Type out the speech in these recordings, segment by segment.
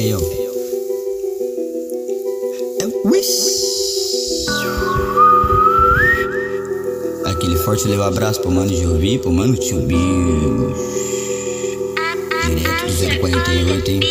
Hey, yo. Aquele forte leva abraço pro mano Jovi, pro mano Tio Bill. Direto do 048, hein?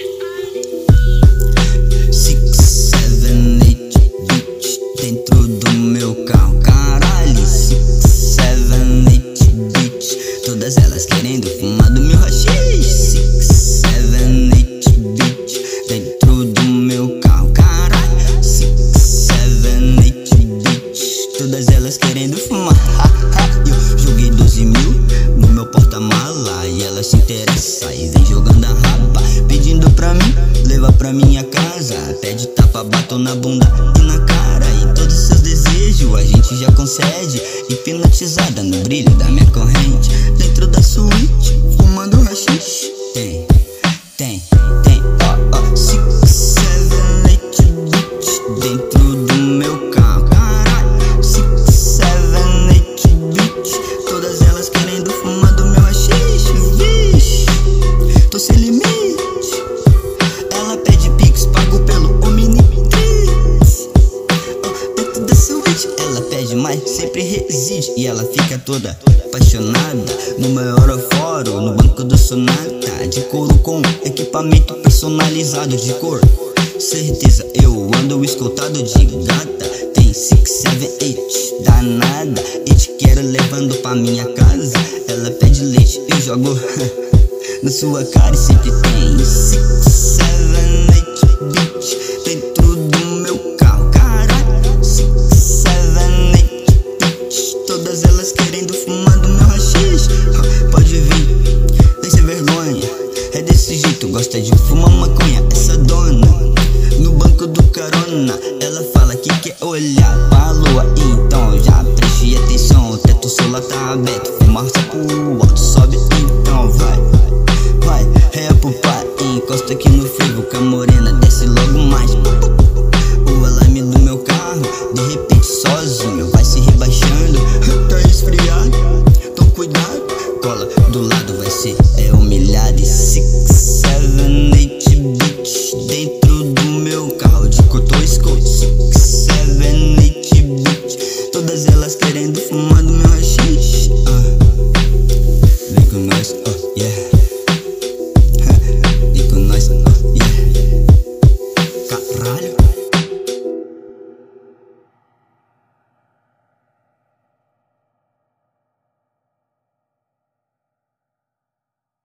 6, 7, 8 bitch dentro do meu carro, caralho. 6, 7, 8 bitch, todas elas querendo fumar do meu rachis. 6, 7, 8 bitch dentro do meu carro, caralho. 6, 7, 8 bitch, todas elas querendo fumar. Eu joguei 12 mil no meu porta-mala e ela se interessa e vem jogando a raba, pedindo pra mim levar pra minha casa. Pede tapa, batom na bunda e na cara, e todos os seus desejos a gente já concede. Hipnotizada no brilho da minha corrente, dentro da suíte, fumando rachixe. Tem, ó, 6, 7, 8 bitch dentro do meu carro, caralho. 6, 7, 8 bitch, todas elas querendo fumar do meu rachixe. Vixe, tô sem limite. Ela pede pix, pago pelo Omnitrix. Dentro da suíte ela pede, mas sempre resiste. E ela fica toda apaixonada no maior fórum, no banco do Sonata, de couro com equipamento personalizado de cor. Certeza eu ando escoltado de gata. Tem 6, 7, 8 danada, e te quero levando pra minha casa. Ela pede leite, eu jogo na sua cara e sempre tem 6, 7, 8 bitch dentro do meu carro, caralho. 6, 7, 8 bitch, todas elas querendo fumar do meu rachixe. Pode vir, nem ser vergonha, é desse jeito, gosta de fumar maconha. Essa dona no banco do carona, ela fala que quer olhar pra lua, então já preste atenção. O teto solar tá aberto, fumaça pro